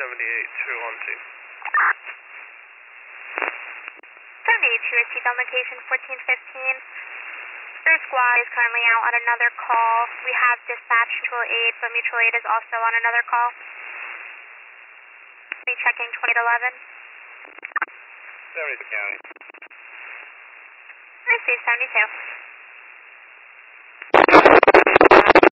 212. 72 received on location 1415. Your squad is currently out on another call. We have dispatch mutual aid, but mutual aid is also on another call. Checking 2811. 72 County. Received 72.